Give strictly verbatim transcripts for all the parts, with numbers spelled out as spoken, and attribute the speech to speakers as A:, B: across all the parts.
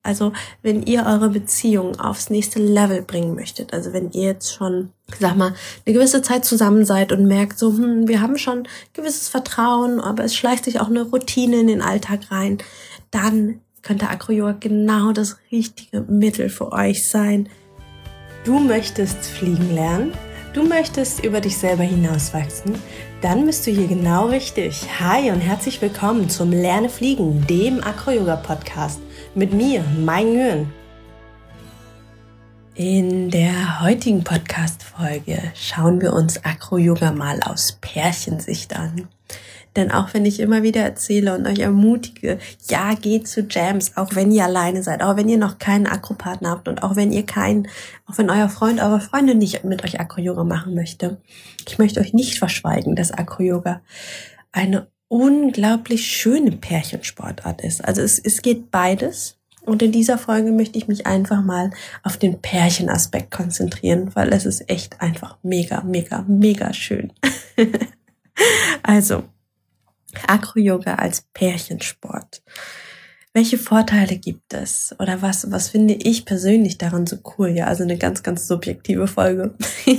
A: Also wenn ihr eure Beziehung aufs nächste Level bringen möchtet, also wenn ihr jetzt schon, sag mal, eine gewisse Zeit zusammen seid und merkt so, hm, wir haben schon gewisses Vertrauen, aber es schleicht sich auch eine Routine in den Alltag rein, dann könnte Acro-Yoga genau das richtige Mittel für euch sein. Du möchtest fliegen lernen? Du möchtest über dich selber hinauswachsen? Dann bist du hier genau richtig. Hi und herzlich willkommen zum Lerne Fliegen, dem Acro-Yoga-Podcast mit mir, Mai Nguyen. In der heutigen Podcast-Folge schauen wir uns Acro-Yoga mal aus Pärchensicht an. Denn auch wenn ich immer wieder erzähle und euch ermutige, ja, geht zu Jams, auch wenn ihr alleine seid, auch wenn ihr noch keinen Acro-Partner habt und auch wenn ihr keinen, auch wenn euer Freund, eure Freundin nicht mit euch Acro-Yoga machen möchte. Ich möchte euch nicht verschweigen, dass Acro-Yoga eine unglaublich schöne Pärchensportart ist. Also es, es geht beides. Und in dieser Folge möchte ich mich einfach mal auf den Pärchenaspekt konzentrieren, weil es ist echt einfach mega, mega, mega schön. Also, Acro-Yoga als Pärchensport. Welche Vorteile gibt es? Oder was, was finde ich persönlich daran so cool? Ja, also eine ganz, ganz subjektive Folge.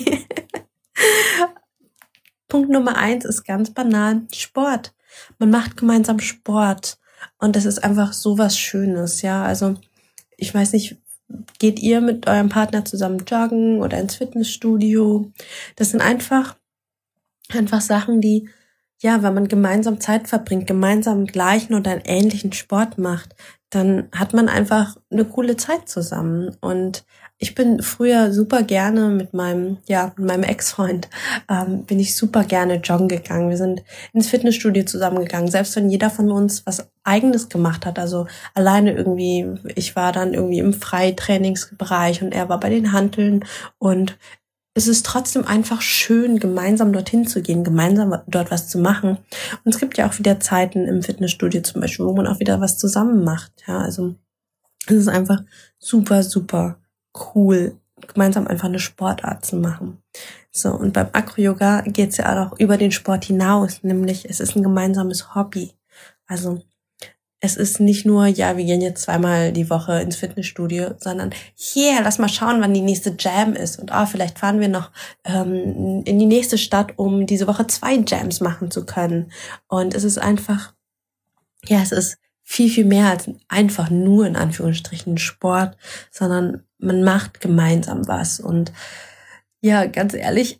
A: Punkt Nummer eins ist ganz banal, Sport. Man macht gemeinsam Sport und das ist einfach so was Schönes, ja. Also, ich weiß nicht, geht ihr mit eurem Partner zusammen joggen oder ins Fitnessstudio? Das sind einfach, einfach Sachen, die ja, wenn man gemeinsam Zeit verbringt, gemeinsam einen gleichen oder einen ähnlichen Sport macht, dann hat man einfach eine coole Zeit zusammen. Und ich bin früher super gerne mit meinem, ja, mit meinem Ex-Freund, ähm, bin ich super gerne joggen gegangen. Wir sind ins Fitnessstudio zusammengegangen, selbst wenn jeder von uns was Eigenes gemacht hat. Also alleine irgendwie, ich war dann irgendwie im Freitrainingsbereich und er war bei den Hanteln und es ist trotzdem einfach schön, gemeinsam dorthin zu gehen, gemeinsam dort was zu machen. Und es gibt ja auch wieder Zeiten im Fitnessstudio zum Beispiel, wo man auch wieder was zusammen macht. Ja, also es ist einfach super, super cool, gemeinsam einfach eine Sportart zu machen. So, und beim Acro-Yoga geht es ja auch über den Sport hinaus, nämlich es ist ein gemeinsames Hobby. Also es ist nicht nur, ja, wir gehen jetzt zweimal die Woche ins Fitnessstudio, sondern hier, lass mal schauen, wann die nächste Jam ist. Und ah, vielleicht fahren wir noch ähm, in die nächste Stadt, um diese Woche zwei Jams machen zu können. Und es ist einfach, ja, es ist viel, viel mehr als einfach nur in Anführungsstrichen Sport, sondern man macht gemeinsam was. Und ja, ganz ehrlich,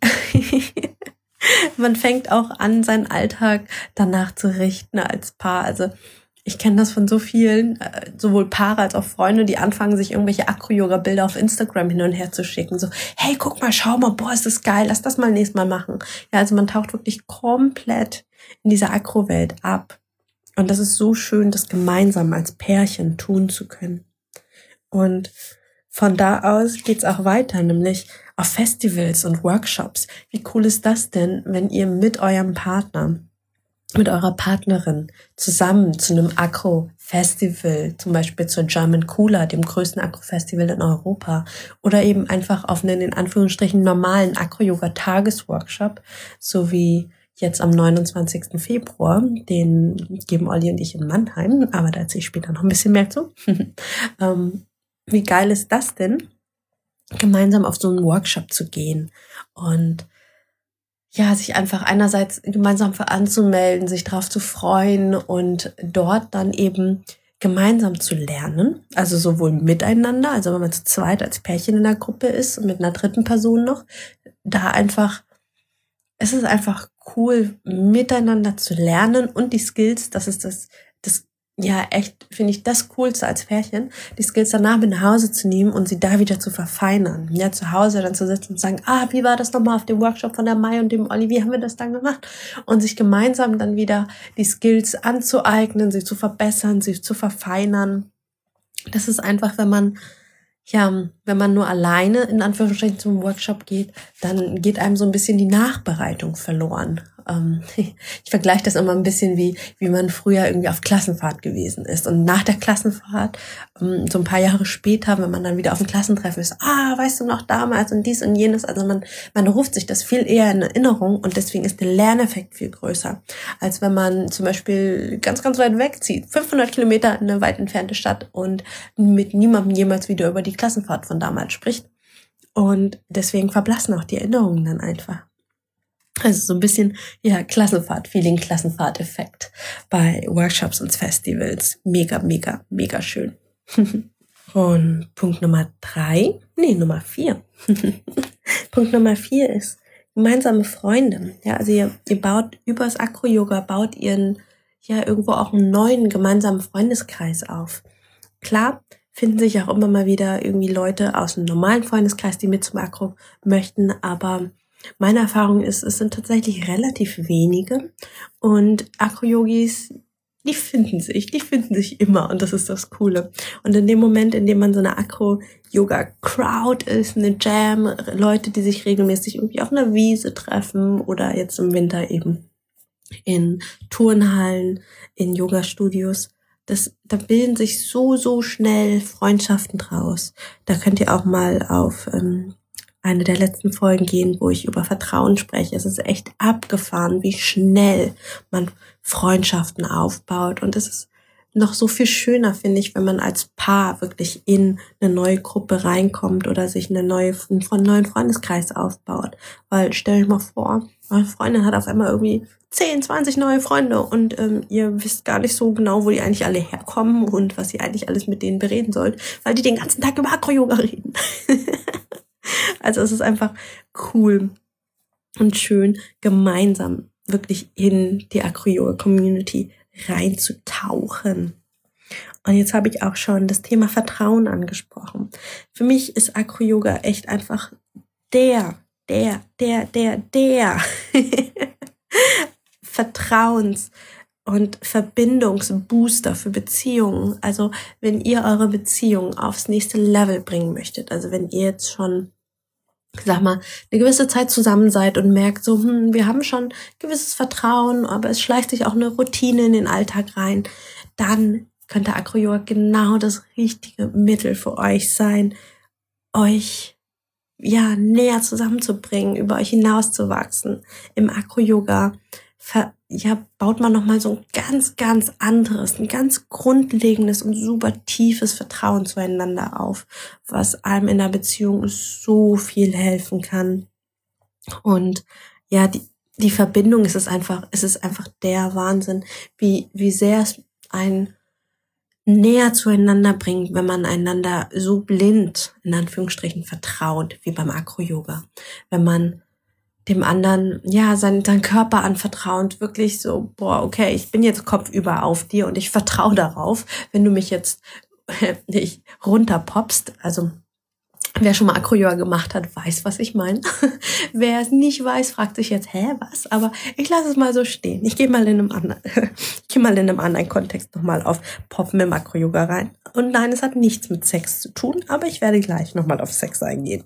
A: man fängt auch an, seinen Alltag danach zu richten als Paar. Also ich kenne das von so vielen, sowohl Paare als auch Freunde, die anfangen, sich irgendwelche Acro-Yoga-Bilder auf Instagram hin und her zu schicken. So, hey, guck mal, schau mal, boah, ist das geil, lass das mal nächstes Mal machen. Ja, also man taucht wirklich komplett in dieser Acro-Welt ab. Und das ist so schön, das gemeinsam als Pärchen tun zu können. Und von da aus geht's auch weiter, nämlich auf Festivals und Workshops. Wie cool ist das denn, wenn ihr mit eurem Partner, mit eurer Partnerin zusammen zu einem Acro-Festival, zum Beispiel zur German Cooler, dem größten Acro-Festival in Europa, oder eben einfach auf einen in Anführungsstrichen normalen Acro-Yoga-Tagesworkshop, so wie jetzt am neunundzwanzigsten Februar, den geben Olli und ich in Mannheim, aber da erzähle ich später noch ein bisschen mehr zu. ähm, wie geil ist das denn, gemeinsam auf so einen Workshop zu gehen und ja, sich einfach einerseits gemeinsam für anzumelden, sich darauf zu freuen und dort dann eben gemeinsam zu lernen, also sowohl miteinander, also wenn man zu zweit als Pärchen in der Gruppe ist und mit einer dritten Person noch, da einfach, es ist einfach cool, miteinander zu lernen und die Skills, das ist das, das ja, echt, finde ich das Coolste als Pärchen, die Skills danach mit nach Hause zu nehmen und sie da wieder zu verfeinern. Ja, zu Hause dann zu sitzen und sagen, ah, wie war das nochmal auf dem Workshop von der Mai und dem Olli, wie haben wir das dann gemacht? Und sich gemeinsam dann wieder die Skills anzueignen, sie zu verbessern, sie zu verfeinern. Das ist einfach, wenn man, ja, wenn man nur alleine in Anführungsstrichen zum Workshop geht, dann geht einem so ein bisschen die Nachbereitung verloren. ähm, ich vergleiche das immer ein bisschen wie, wie man früher irgendwie auf Klassenfahrt gewesen ist. Und nach der Klassenfahrt, ähm, so ein paar Jahre später, wenn man dann wieder auf dem Klassentreffen ist, ah, weißt du noch damals und dies und jenes. Also man, man ruft sich das viel eher in Erinnerung und deswegen ist der Lerneffekt viel größer, als wenn man zum Beispiel ganz, ganz weit wegzieht, fünfhundert Kilometer in eine weit entfernte Stadt und mit niemandem jemals wieder über die Klassenfahrt von damals spricht. Und deswegen verblassen auch die Erinnerungen dann einfach. Also so ein bisschen, ja, Klassenfahrt-Feeling, Klassenfahrt-Effekt bei Workshops und Festivals. Mega, mega, mega schön. Und Punkt Nummer drei, nee, Nummer vier. Punkt Nummer vier ist gemeinsame Freunde. Ja, also ihr, ihr baut übers Acro-Yoga, baut ihr ja irgendwo auch einen neuen gemeinsamen Freundeskreis auf. Klar, finden sich auch immer mal wieder irgendwie Leute aus dem normalen Freundeskreis, die mit zum Acro möchten, aber meine Erfahrung ist, es sind tatsächlich relativ wenige und Acro-Yogis, die finden sich, die finden sich immer und das ist das Coole. Und in dem Moment, in dem man so eine Acro-Yoga-Crowd ist, eine Jam, Leute, die sich regelmäßig irgendwie auf einer Wiese treffen oder jetzt im Winter eben in Turnhallen, in Yoga-Studios, das, da bilden sich so, so schnell Freundschaften draus. Da könnt ihr auch mal auf ähm, eine der letzten Folgen gehen, wo ich über Vertrauen spreche. Es ist echt abgefahren, wie schnell man Freundschaften aufbaut. Und es ist noch so viel schöner, finde ich, wenn man als Paar wirklich in eine neue Gruppe reinkommt oder sich eine neue, einen neuen Freundeskreis aufbaut. Weil stell euch mal vor, eure Freundin hat auf einmal irgendwie zehn, zwanzig neue Freunde und ähm, ihr wisst gar nicht so genau, wo die eigentlich alle herkommen und was ihr eigentlich alles mit denen bereden sollt, weil die den ganzen Tag über Acro-Yoga reden. Also es ist einfach cool und schön, gemeinsam wirklich in die Acro-Yoga-Community reinzutauchen. Und jetzt habe ich auch schon das Thema Vertrauen angesprochen. Für mich ist Acro-Yoga echt einfach der, der, der, der, der Vertrauens- und Verbindungsbooster für Beziehungen. Also wenn ihr eure Beziehung aufs nächste Level bringen möchtet, also wenn ihr jetzt schon, sag mal, eine gewisse Zeit zusammen seid und merkt so, hm, wir haben schon gewisses Vertrauen, aber es schleicht sich auch eine Routine in den Alltag rein, dann könnte Acro-Yoga genau das richtige Mittel für euch sein, euch ja näher zusammenzubringen, über euch hinauszuwachsen. Im Acro-Yoga ver- ja, baut man nochmal so ein ganz, ganz anderes, ein ganz grundlegendes und super tiefes Vertrauen zueinander auf, was einem in der Beziehung so viel helfen kann. Und ja, die, die Verbindung ist es einfach, es ist einfach der Wahnsinn, wie, wie sehr es einen näher zueinander bringt, wenn man einander so blind, in Anführungsstrichen, vertraut, wie beim Acro-Yoga. Wenn man dem anderen, ja, seinen, seinen Körper anvertraut, wirklich so, boah, okay, ich bin jetzt kopfüber auf dir und ich vertraue darauf, wenn du mich jetzt äh, nicht runterpopst, also wer schon mal Acro-Yoga gemacht hat, weiß, was ich meine. Wer es nicht weiß, fragt sich jetzt, hä, was? Aber ich lasse es mal so stehen. Ich gehe mal in einem anderen, ich gehe mal in einem anderen Kontext nochmal auf Poppen im Acro-Yoga rein. Und nein, es hat nichts mit Sex zu tun, aber ich werde gleich nochmal auf Sex eingehen.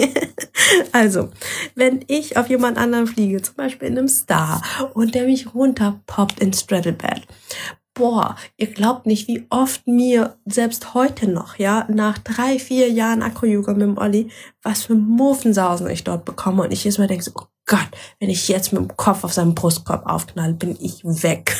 A: Also, wenn ich auf jemand anderen fliege, zum Beispiel in einem Star, und der mich runterpoppt ins Straddlebed, boah, ihr glaubt nicht, wie oft mir selbst heute noch, ja, nach drei, vier Jahren Acro-Yoga mit dem Olli, was für Muffensausen ich dort bekomme. Und ich jedes Mal denke so, oh Gott, wenn ich jetzt mit dem Kopf auf seinem Brustkorb aufknalle, bin ich weg.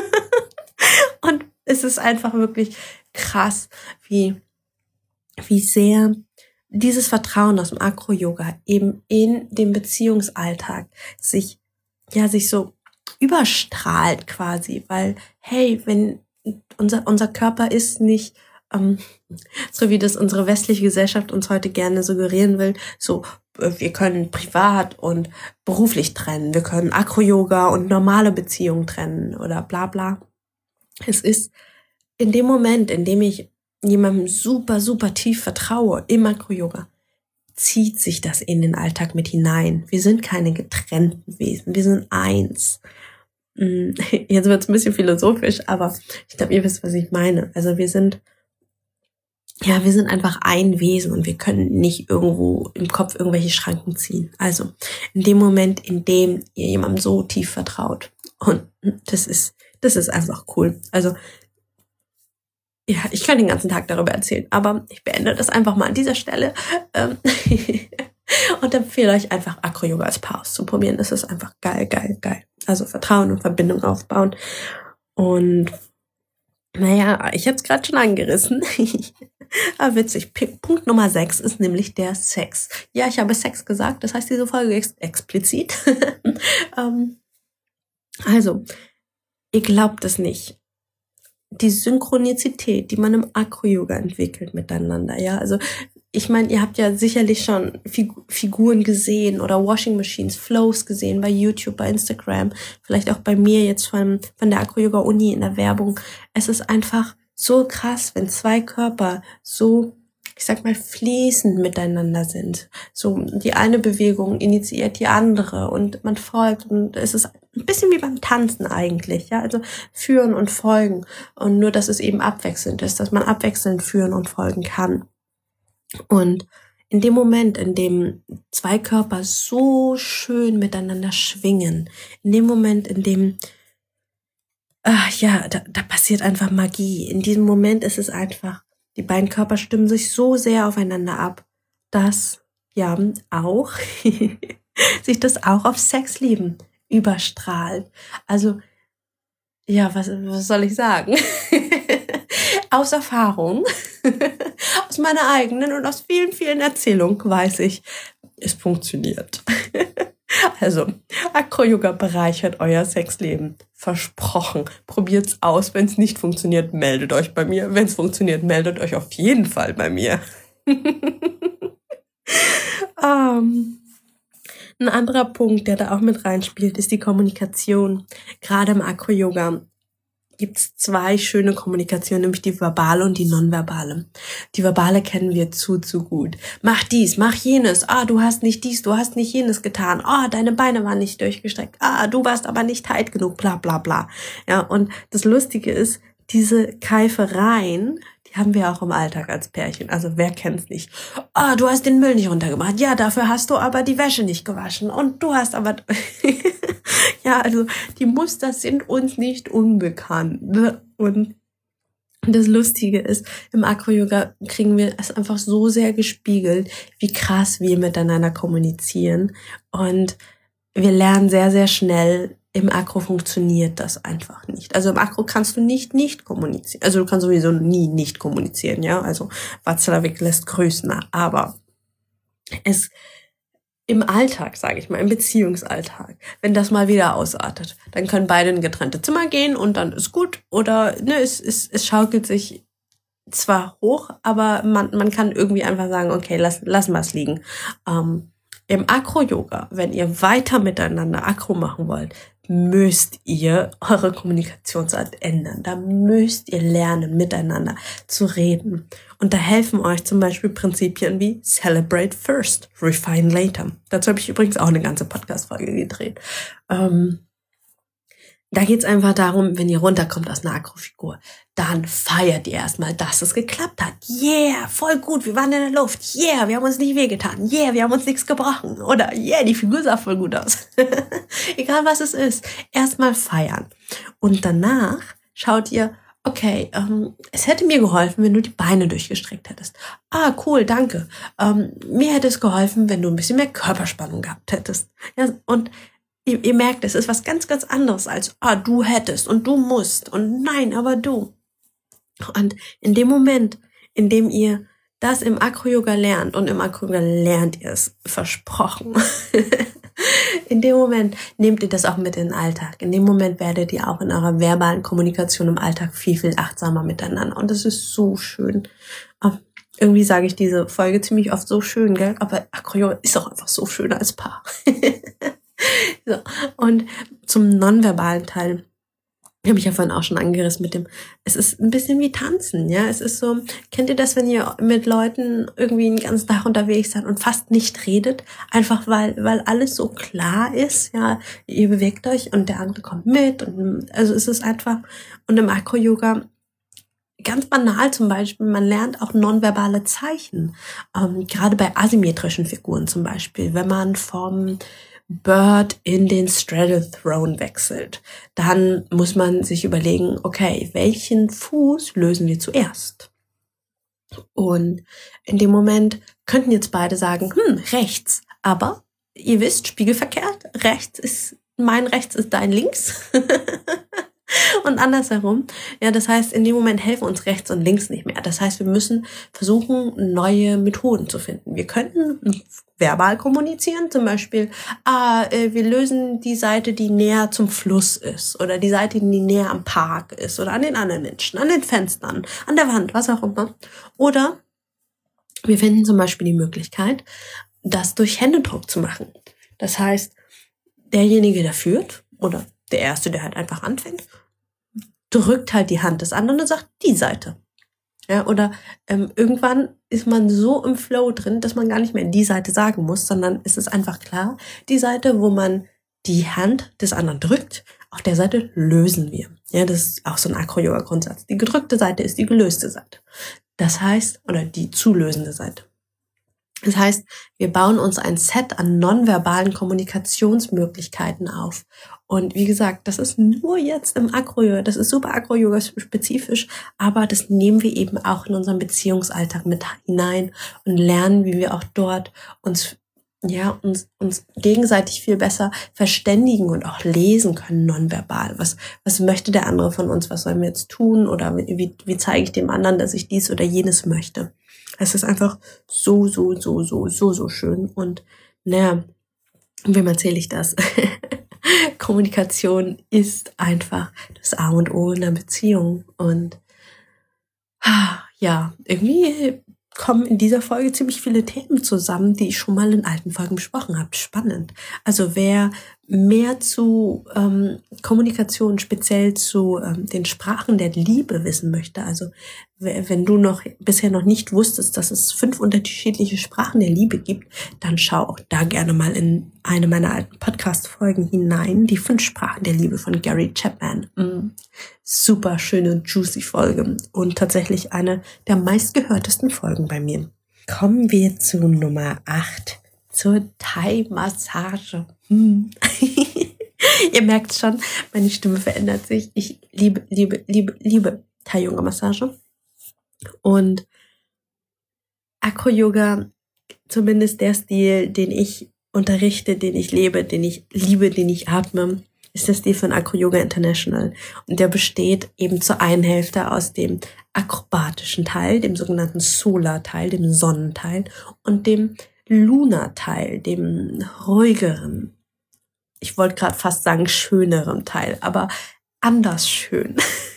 A: Und es ist einfach wirklich krass, wie, wie sehr dieses Vertrauen aus dem Acro-Yoga eben in dem Beziehungsalltag sich, ja, sich so überstrahlt quasi, weil, hey, wenn unser, unser Körper ist nicht, ähm, so wie das unsere westliche Gesellschaft uns heute gerne suggerieren will, so, wir können privat und beruflich trennen, wir können Acro-Yoga und normale Beziehungen trennen oder bla bla. Es ist in dem Moment, in dem ich jemandem super, super tief vertraue, im Acro-Yoga, zieht sich das in den Alltag mit hinein. Wir sind keine getrennten Wesen, wir sind eins. Jetzt wird es ein bisschen philosophisch, aber ich glaube, ihr wisst, was ich meine. Also wir sind ja, wir sind einfach ein Wesen und wir können nicht irgendwo im Kopf irgendwelche Schranken ziehen. Also in dem Moment, in dem ihr jemandem so tief vertraut. Und das ist, das ist einfach cool. Also ja, ich kann den ganzen Tag darüber erzählen, aber ich beende das einfach mal an dieser Stelle. Ähm, und empfehle euch einfach Acro-Yoga als Paar auszuprobieren. Das ist einfach geil, geil, geil. Also Vertrauen und Verbindung aufbauen. Und naja, ich habe es gerade schon angerissen. Aber witzig. P- Punkt Nummer sechs ist nämlich der Sex. Ja, ich habe Sex gesagt, das heißt diese Folge ex- explizit. ähm, also, ihr glaubt es nicht. Die Synchronizität, die man im Acro-Yoga entwickelt miteinander, ja, also ich meine, ihr habt ja sicherlich schon Figu- Figuren gesehen oder Washing Machines, Flows gesehen bei YouTube, bei Instagram, vielleicht auch bei mir jetzt von, von der Acro-Yoga-Uni in der Werbung. Es ist einfach so krass, wenn zwei Körper so, ich sag mal, fließend miteinander sind. So, die eine Bewegung initiiert die andere und man folgt und es ist ein bisschen wie beim Tanzen eigentlich, ja, also führen und folgen und nur, dass es eben abwechselnd ist, dass man abwechselnd führen und folgen kann. Und in dem Moment, in dem zwei Körper so schön miteinander schwingen, in dem Moment, in dem, ach ja, da, da passiert einfach Magie. In diesem Moment ist es einfach, die beiden Körper stimmen sich so sehr aufeinander ab, dass ja auch sich das auch auf Sexleben überstrahlt. Also ja, was, was soll ich sagen? Aus Erfahrung, aus meiner eigenen und aus vielen, vielen Erzählungen weiß ich, es funktioniert. Also, Acro-Yoga bereichert euer Sexleben. Versprochen. Probiert's aus. Wenn es nicht funktioniert, meldet euch bei mir. Wenn es funktioniert, meldet euch auf jeden Fall bei mir. um, ein anderer Punkt, der da auch mit reinspielt, ist die Kommunikation. Gerade im Acro-Yoga gibt's zwei schöne Kommunikationen, nämlich die verbale und die nonverbale. Die verbale kennen wir zu, zu gut. Mach dies, mach jenes. Ah, du hast nicht dies, du hast nicht jenes getan. Ah, deine Beine waren nicht durchgestreckt. Ah, du warst aber nicht tight genug, bla, bla, bla. Ja, und das Lustige ist, diese Keifereien, die haben wir auch im Alltag als Pärchen. Also wer kennt's nicht? Ah, du hast den Müll nicht runtergebracht. Ja, dafür hast du aber die Wäsche nicht gewaschen. Und du hast aber... Ja, also die Muster sind uns nicht unbekannt. Ne? Und das Lustige ist, im Acro-Yoga kriegen wir es einfach so sehr gespiegelt, wie krass wir miteinander kommunizieren. Und wir lernen sehr, sehr schnell, im Acro funktioniert das einfach nicht. Also im Acro kannst du nicht nicht kommunizieren. Also du kannst sowieso nie nicht kommunizieren, ja. Also Watzlawick lässt grüßen, aber es im Alltag, sage ich mal, im Beziehungsalltag, wenn das mal wieder ausartet, dann können beide in getrennte Zimmer gehen und dann ist gut. Oder ne, es, es, es schaukelt sich zwar hoch, aber man, man kann irgendwie einfach sagen, okay, lass, lassen wir es liegen. Ähm, Im Acro-Yoga, wenn ihr weiter miteinander Acro machen wollt, müsst ihr eure Kommunikationsart ändern. Da müsst ihr lernen, miteinander zu reden. Und da helfen euch zum Beispiel Prinzipien wie Celebrate First, Refine Later. Dazu habe ich übrigens auch eine ganze Podcast-Folge gedreht. Ähm, da geht's einfach darum, wenn ihr runterkommt aus einer Acro-Figur, dann feiert ihr erstmal, dass es geklappt hat. Yeah, voll gut, wir waren in der Luft. Yeah, wir haben uns nicht wehgetan. Yeah, wir haben uns nichts gebrochen. Oder yeah, die Figur sah voll gut aus. Egal was es ist, erstmal feiern. Und danach schaut ihr, okay, ähm, es hätte mir geholfen, wenn du die Beine durchgestreckt hättest. Ah, cool, danke. Ähm, mir hätte es geholfen, wenn du ein bisschen mehr Körperspannung gehabt hättest. Ja, und Ihr, ihr merkt, es ist was ganz, ganz anderes als, ah, du hättest und du musst und nein, aber du. Und in dem Moment, in dem ihr das im Acro-Yoga lernt und im Acro-Yoga lernt ihr es, versprochen. In dem Moment nehmt ihr das auch mit in den Alltag. In dem Moment werdet ihr auch in eurer verbalen Kommunikation im Alltag viel, viel achtsamer miteinander. Und das ist so schön. Irgendwie sage ich diese Folge ziemlich oft so schön, gell? Aber Acro-Yoga ist auch einfach so schön als Paar. So, und zum nonverbalen Teil habe ich ja vorhin auch schon angerissen mit dem, es ist ein bisschen wie Tanzen, ja, es ist so, kennt ihr das, wenn ihr mit Leuten irgendwie den ganzen Tag unterwegs seid und fast nicht redet, einfach weil, weil alles so klar ist, ja, ihr bewegt euch und der andere kommt mit und, also es ist einfach, und im Acro-Yoga ganz banal zum Beispiel, man lernt auch nonverbale Zeichen. Ähm, gerade bei asymmetrischen Figuren zum Beispiel, wenn man vom Bird in den Straddle Throne wechselt, dann muss man sich überlegen, okay, welchen Fuß lösen wir zuerst? Und in dem Moment könnten jetzt beide sagen, hm, rechts, aber ihr wisst, spiegelverkehrt, rechts ist, mein rechts ist dein links. Und andersherum. Ja, das heißt, in dem Moment helfen uns rechts und links nicht mehr. Das heißt, wir müssen versuchen, neue Methoden zu finden. Wir könnten verbal kommunizieren, zum Beispiel, ah, äh, wir lösen die Seite, die näher zum Fluss ist, oder die Seite, die näher am Park ist, oder an den anderen Menschen, an den Fenstern, an der Wand, was auch immer. Oder wir finden zum Beispiel die Möglichkeit, das durch Händedruck zu machen. Das heißt, derjenige, der führt, oder der Erste, der halt einfach anfängt, drückt halt die Hand des anderen und sagt, die Seite. Ja, oder ähm, irgendwann ist man so im Flow drin, dass man gar nicht mehr die Seite sagen muss, sondern es ist einfach klar, die Seite, wo man die Hand des anderen drückt, auf der Seite lösen wir. Ja, das ist auch so ein Acro-Yoga-Grundsatz. Die gedrückte Seite ist die gelöste Seite. Das heißt, oder die zu lösende Seite. Das heißt, wir bauen uns ein Set an nonverbalen Kommunikationsmöglichkeiten auf. Und wie gesagt, das ist nur jetzt im Acro-Yoga, das ist super Acro-Yoga-spezifisch, aber das nehmen wir eben auch in unseren Beziehungsalltag mit hinein und lernen, wie wir auch dort uns, ja, uns, uns gegenseitig viel besser verständigen und auch lesen können nonverbal. Was, was möchte der andere von uns? Was sollen wir jetzt tun? Oder wie, wie zeige ich dem anderen, dass ich dies oder jenes möchte? Es ist einfach so, so, so, so, so, so schön. Und naja, wem erzähle ich das? Kommunikation ist einfach das A und O in einer Beziehung. Und ja, irgendwie kommen in dieser Folge ziemlich viele Themen zusammen, die ich schon mal in alten Folgen besprochen habe. Spannend. Also wer mehr zu ähm, Kommunikation, speziell zu ähm, den Sprachen der Liebe wissen möchte, also wenn du noch bisher noch nicht wusstest, dass es fünf unterschiedliche Sprachen der Liebe gibt, dann schau auch da gerne mal in eine meiner alten Podcast-Folgen hinein, die fünf Sprachen der Liebe von Gary Chapman. Mm. Super schöne, juicy Folge und tatsächlich eine der meistgehörtesten Folgen bei mir. Kommen wir zu Nummer acht, zur Thai-Massage. Hm. Ihr merkt schon, meine Stimme verändert sich. Ich liebe, liebe, liebe, liebe Thai-Yoga-Massage. Und Acro-Yoga, zumindest der Stil, den ich unterrichte, den ich lebe, den ich liebe, den ich atme, ist der Stil von Acro-Yoga International. Und der besteht eben zur einen Hälfte aus dem akrobatischen Teil, dem sogenannten Solar-Teil, dem Sonnenteil, und dem Luna-Teil, dem ruhigeren, ich wollte gerade fast sagen schöneren Teil, aber anders schön.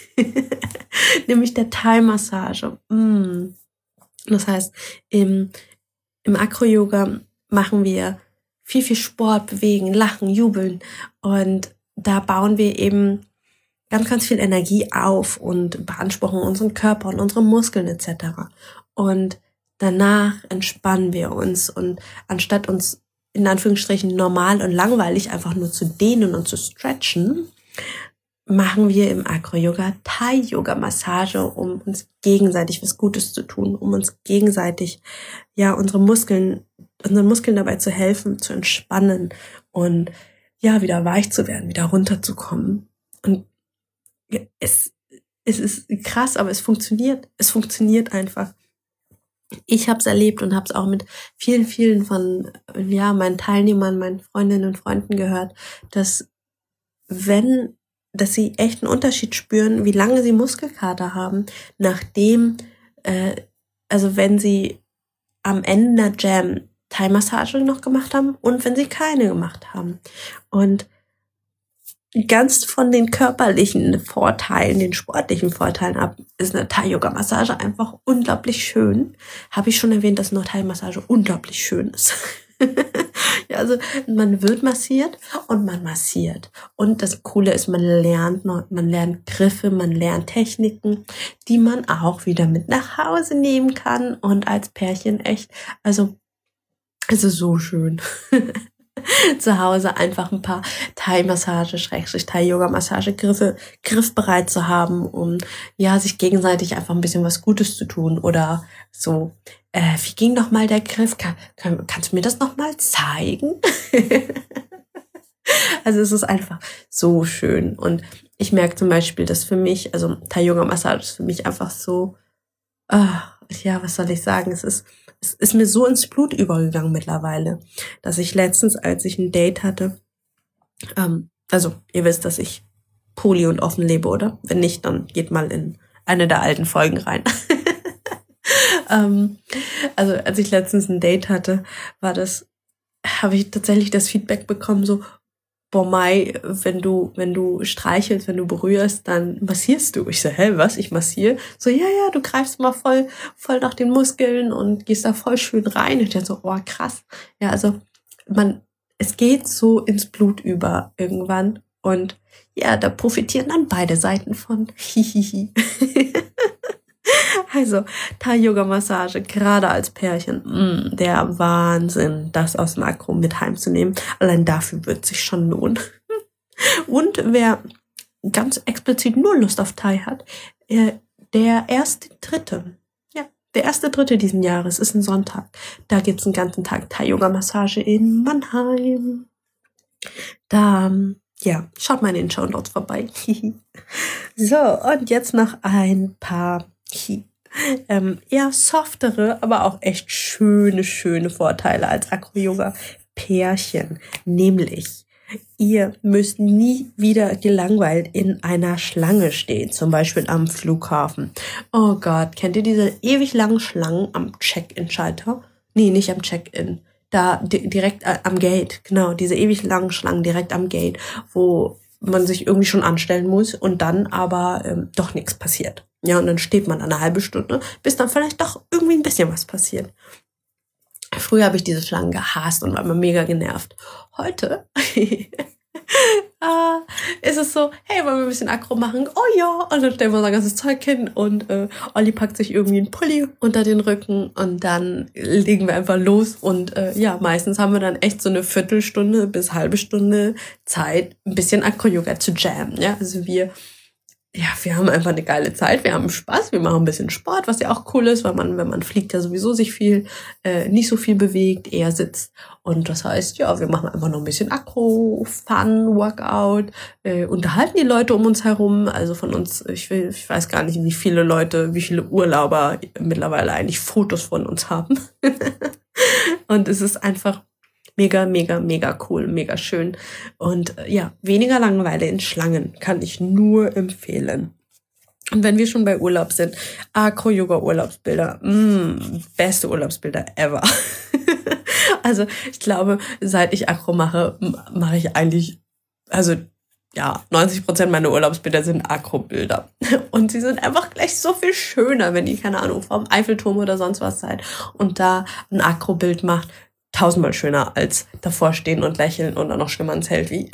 A: Nämlich der Thai-Massage. Mm. Das heißt, im, im Acro-Yoga machen wir viel, viel Sport, bewegen, lachen, jubeln. Und da bauen wir eben ganz, ganz viel Energie auf und beanspruchen unseren Körper und unsere Muskeln et cetera. Und danach entspannen wir uns. Und anstatt uns in Anführungsstrichen normal und langweilig einfach nur zu dehnen und zu stretchen, machen wir im Acro-Yoga Thai-Yoga-Massage, um uns gegenseitig was Gutes zu tun, um uns gegenseitig, ja, unsere Muskeln, unseren Muskeln dabei zu helfen, zu entspannen und ja, wieder weich zu werden, wieder runterzukommen. Und es, es ist krass, aber es funktioniert. Es funktioniert einfach. Ich habe es erlebt und habe es auch mit vielen, vielen von ja meinen Teilnehmern, meinen Freundinnen und Freunden gehört, dass wenn dass sie echt einen Unterschied spüren, wie lange sie Muskelkater haben, nachdem, äh, also wenn sie am Ende der Jam Thai-Massage noch gemacht haben und wenn sie keine gemacht haben. Und ganz von den körperlichen Vorteilen, den sportlichen Vorteilen ab, ist eine Thai-Yoga-Massage einfach unglaublich schön. Habe ich schon erwähnt, dass eine Thai-Massage unglaublich schön ist. Ja, also man wird massiert und man massiert. Und das Coole ist, man lernt, man lernt Griffe, man lernt Techniken, die man auch wieder mit nach Hause nehmen kann und als Pärchen echt, also, also so schön. zu Hause einfach ein paar Thai-Massage, Schrägstrich Thai-Yoga-Massage, Griffe, griffbereit zu haben, um ja sich gegenseitig einfach ein bisschen was Gutes zu tun oder so. Äh, wie ging noch mal der Griff? Kann, kann, kannst du mir das noch mal zeigen? Also es ist einfach so schön und ich merke zum Beispiel, dass für mich, also Thai-Yoga-Massage ist für mich einfach so, ah, ja, was soll ich sagen, es ist es ist mir so ins Blut übergegangen mittlerweile, dass ich letztens, als ich ein Date hatte, ähm, also ihr wisst, dass ich poly und offen lebe, oder? Wenn nicht, dann geht mal in eine der alten Folgen rein. ähm, also als ich letztens ein Date hatte, war das, habe ich tatsächlich das Feedback bekommen, so, boah, Mai, wenn du, wenn du streichelst, wenn du berührst, dann massierst du. Ich so, hä, was? Ich massiere? So, ja, ja, du greifst mal voll, voll nach den Muskeln und gehst da voll schön rein. Und ich dachte so, oh, krass. Ja, also, man, es geht so ins Blut über irgendwann. Und ja, da profitieren dann beide Seiten von. Hihihi. Also, Thai-Yoga-Massage, gerade als Pärchen, mh, der Wahnsinn, das aus dem Akro mit heimzunehmen. Allein dafür wird sich schon lohnen. Und wer ganz explizit nur Lust auf Thai hat, äh, der erste Dritte, ja, der erste Dritte diesen Jahres ist ein Sonntag. Da gibt's einen ganzen Tag Thai-Yoga-Massage in Mannheim. Da, ja, schaut mal in den Shownotes vorbei. So, und jetzt noch ein paar Ähm, eher softere, aber auch echt schöne, schöne Vorteile als Acro-Yoga-Pärchen. Nämlich, ihr müsst nie wieder gelangweilt in einer Schlange stehen, zum Beispiel am Flughafen. Oh Gott, kennt ihr diese ewig langen Schlangen am Check-in-Schalter? Nee, nicht am Check-in. Da di- direkt äh, am Gate, genau, diese ewig langen Schlangen direkt am Gate, wo man sich irgendwie schon anstellen muss und dann aber ähm, doch nichts passiert. Ja, und dann steht man eine halbe Stunde, bis dann vielleicht doch irgendwie ein bisschen was passiert. Früher habe ich diese Schlangen gehasst und war immer mega genervt. Heute äh, ist es so, hey, wollen wir ein bisschen Akro machen? Oh ja, und dann stellen wir unser ganzes Zeug hin und äh, Olli packt sich irgendwie einen Pulli unter den Rücken und dann legen wir einfach los und äh, ja, meistens haben wir dann echt so eine Viertelstunde bis halbe Stunde Zeit, ein bisschen Acro-Yoga zu jammen. Ja, also wir Ja, wir haben einfach eine geile Zeit, wir haben Spaß, wir machen ein bisschen Sport, was ja auch cool ist, weil man, wenn man fliegt, ja sowieso sich viel, äh, nicht so viel bewegt, eher sitzt. Und das heißt, ja, wir machen einfach noch ein bisschen Akro, Fun, Workout, äh, unterhalten die Leute um uns herum. Also von uns, ich will, ich weiß gar nicht, wie viele Leute, wie viele Urlauber mittlerweile eigentlich Fotos von uns haben. Und es ist einfach mega, mega, mega cool, mega schön. Und äh, ja, weniger Langeweile in Schlangen kann ich nur empfehlen. Und wenn wir schon bei Urlaub sind, Acro-Yoga-Urlaubsbilder, mm, beste Urlaubsbilder ever. Also ich glaube, seit ich Acro mache, m- mache ich eigentlich, also ja, neunzig Prozent meiner Urlaubsbilder sind Acro-Bilder. Und sie sind einfach gleich so viel schöner, wenn ihr, keine Ahnung, vom Eiffelturm oder sonst was seid und da ein Acro-Bild macht. Tausendmal schöner als davor stehen und lächeln und dann noch schlimmer ein Selfie.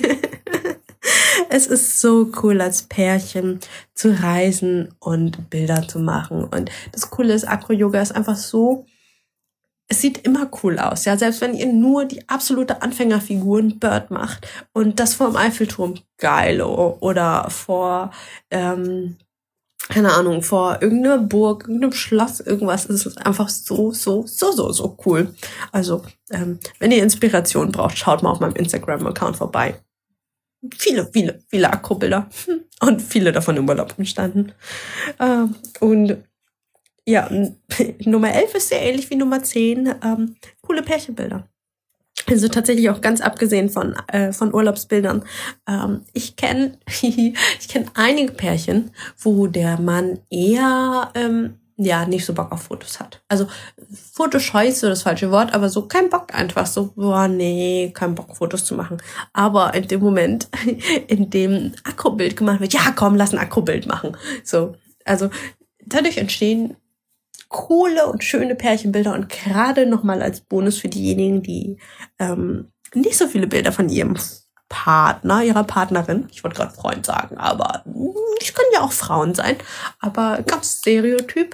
A: Es ist so cool, als Pärchen zu reisen und Bilder zu machen. Und das Coole ist, Acro-Yoga ist einfach so, es sieht immer cool aus. Ja, selbst wenn ihr nur die absolute Anfängerfigur ein Bird macht und das vor dem Eiffelturm, geil. o- Oder vor, ähm, keine Ahnung, vor irgendeiner Burg, irgendeinem Schloss, irgendwas. Es ist einfach so, so, so, so, so cool. Also, ähm, wenn ihr Inspiration braucht, schaut mal auf meinem Instagram-Account vorbei. Viele, viele, viele Akrobilder. Und viele davon im Urlaub entstanden. Ähm, und ja, n- Nummer elf ist sehr ähnlich wie Nummer zehn. Ähm, coole Pärchenbilder. Also tatsächlich auch ganz abgesehen von äh, von Urlaubsbildern. Ähm, ich kenne ich kenne einige Pärchen, wo der Mann eher ähm, ja nicht so Bock auf Fotos hat. Also Fotoscheu ist so das falsche Wort, aber so kein Bock einfach so, boah nee, kein Bock Fotos zu machen. Aber in dem Moment, in dem ein Akrobild gemacht wird, ja komm, lass ein Akrobild machen. So, also dadurch entstehen coole und schöne Pärchenbilder und gerade nochmal als Bonus für diejenigen, die ähm, nicht so viele Bilder von ihrem Partner, ihrer Partnerin, ich wollte gerade Freund sagen, aber mm, es können ja auch Frauen sein, aber ganz Stereotyp,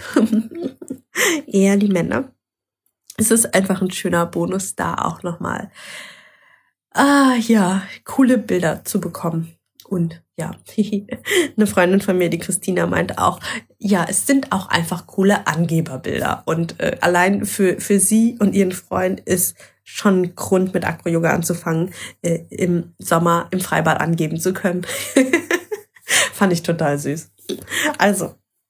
A: eher die Männer. Es ist einfach ein schöner Bonus, da auch nochmal ah, ja, coole Bilder zu bekommen. Und ja, eine Freundin von mir, die Christina, meint auch, ja, es sind auch einfach coole Angeberbilder. Und äh, allein für, für sie und ihren Freund ist schon ein Grund, mit Acro-Yoga anzufangen, äh, im Sommer im Freibad angeben zu können. Fand ich total süß. Also,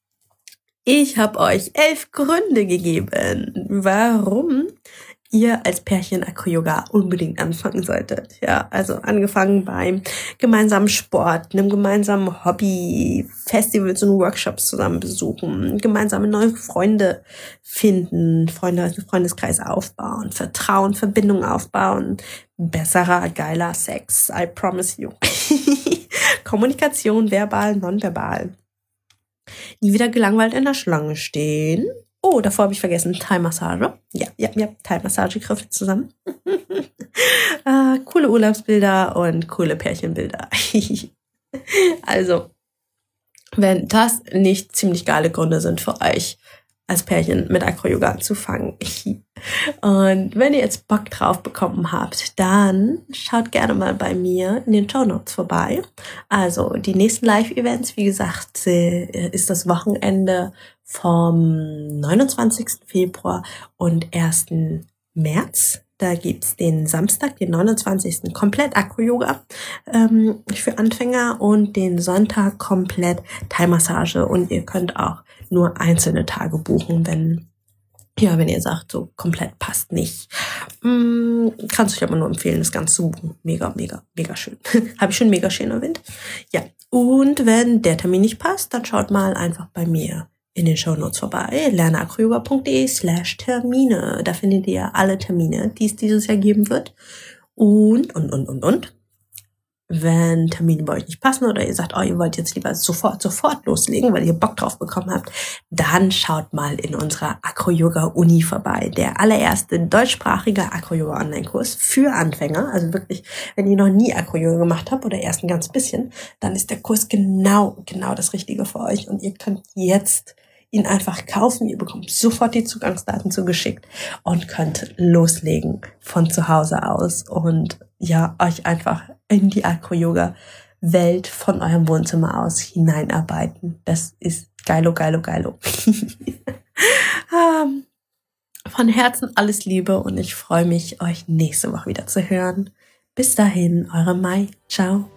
A: ich habe euch elf Gründe gegeben, warum ihr als Pärchen Acro-Yoga unbedingt anfangen solltet. Ja, also angefangen beim gemeinsamen Sport, einem gemeinsamen Hobby, Festivals und Workshops zusammen besuchen, gemeinsame neue Freunde finden, Freunde, Freundeskreis aufbauen, Vertrauen, Verbindung aufbauen, besserer, geiler Sex, I promise you. Kommunikation, verbal, nonverbal. Nie wieder gelangweilt in der Schlange stehen. Oh, davor habe ich vergessen, Thai-Massage. Ja, ja, ja, Thai-Massage griff zusammen. äh, coole Urlaubsbilder und coole Pärchenbilder. Also, wenn das nicht ziemlich geile Gründe sind für euch, als Pärchen mit Acro-Yoga anzufangen. Und wenn ihr jetzt Bock drauf bekommen habt, dann schaut gerne mal bei mir in den Shownotes vorbei. Also die nächsten Live-Events, wie gesagt, ist das Wochenende vom neunundzwanzigsten Februar und ersten März. Da gibt's den Samstag, den neunundzwanzigsten komplett Acro-Yoga ähm, für Anfänger und den Sonntag komplett Thai-Massage. Und ihr könnt auch nur einzelne Tage buchen, wenn ja, wenn ihr sagt, so komplett passt nicht. Mm, kannst du euch aber nur empfehlen, das Ganze zu buchen. Mega, mega, mega schön. Habe ich schon mega schön erwähnt. Ja, und wenn der Termin nicht passt, dann schaut mal einfach bei mir in den Shownotes vorbei, lerneacroyoga.de slash Termine. Da findet ihr alle Termine, die es dieses Jahr geben wird. Und, und, und, und, und. Wenn Termine bei euch nicht passen oder ihr sagt, oh, ihr wollt jetzt lieber sofort, sofort loslegen, weil ihr Bock drauf bekommen habt, dann schaut mal in unserer Acro-Yoga-Uni vorbei. Der allererste deutschsprachige Acro-Yoga-Online-Kurs für Anfänger. Also wirklich, wenn ihr noch nie Acro-Yoga gemacht habt oder erst ein ganz bisschen, dann ist der Kurs genau, genau das Richtige für euch. Und ihr könnt jetzt ihn einfach kaufen. Ihr bekommt sofort die Zugangsdaten zugeschickt und könnt loslegen von zu Hause aus und ja, euch einfach in die Acro-Yoga-Welt von eurem Wohnzimmer aus hineinarbeiten. Das ist geilo, geilo, geilo. Von Herzen alles Liebe und ich freue mich, euch nächste Woche wieder zu hören. Bis dahin, eure Mai. Ciao.